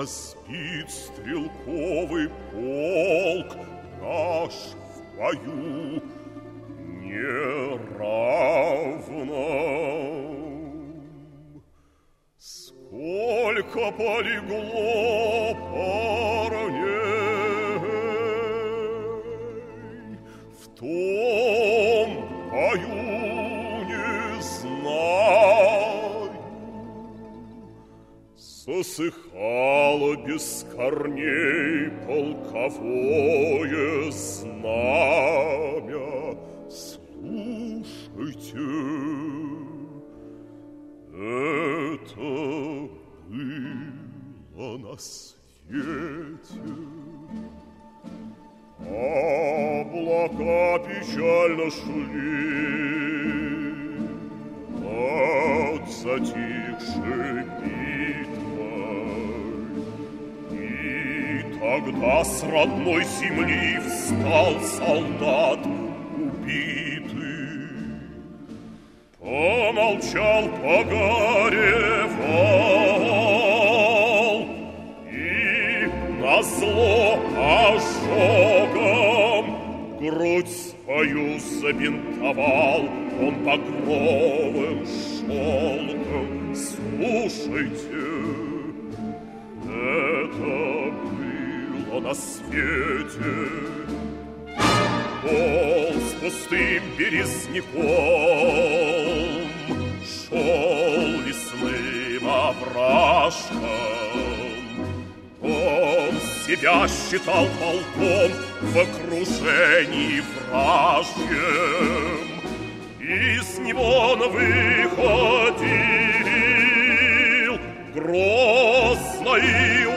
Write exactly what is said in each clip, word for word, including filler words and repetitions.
спит стрелковый полк наш в бою неравно. Сколько полегло парней в том бою, не знаю. Сосыхало без корней полковое знамя. Слушайте, это было на свете. Облака печально шли от затихшей битвой, и тогда с родной земли встал солдат убитый. Помолчал, погоревал и назло ожогом грудь свою забинтовал он багровым шелком. Слушайте, это было на свете. Полз пустым березняком, шел лесным овражком. Он себя считал полком в окружении вражьем. Из него он выходил грозно и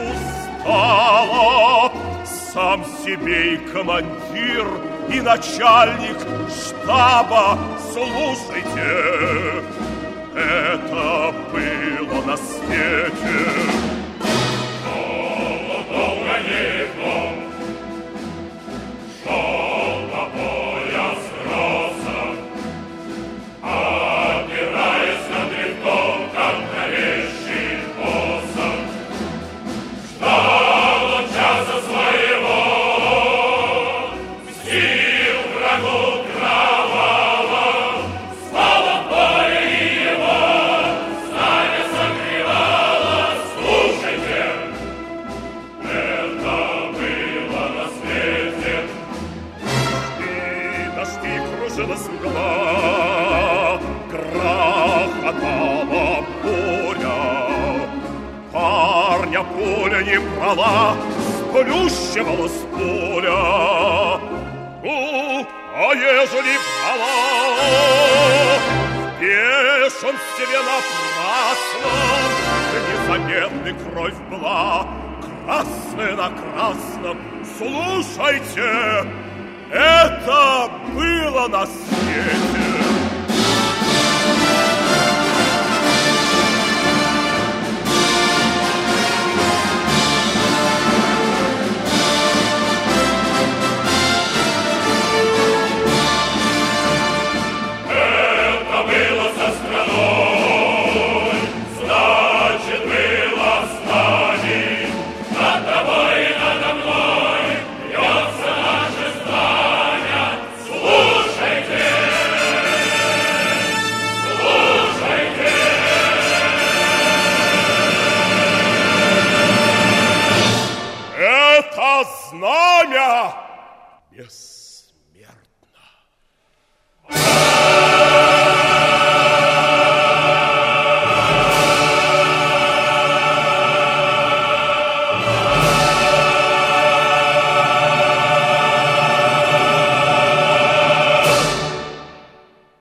устало, сам себе и командир, и начальник штаба. Слушайте, это было на свете. Долго не дом, шел на поле с грозом, опираясь на древком, как горящий посох. Ждал он часа своего, мстил врагу кроваво, спал он поле его, знамя согревало. Слушайте, это было на свете. И дожди кружилась мгла, грохотала буря. Парня пуля не брала, сплющивалась пуля. Ну, а ежели брала, в бешенстве напрасно, незаметной кровь была, красная на красном. Слушайте, это было на свете. Знамя без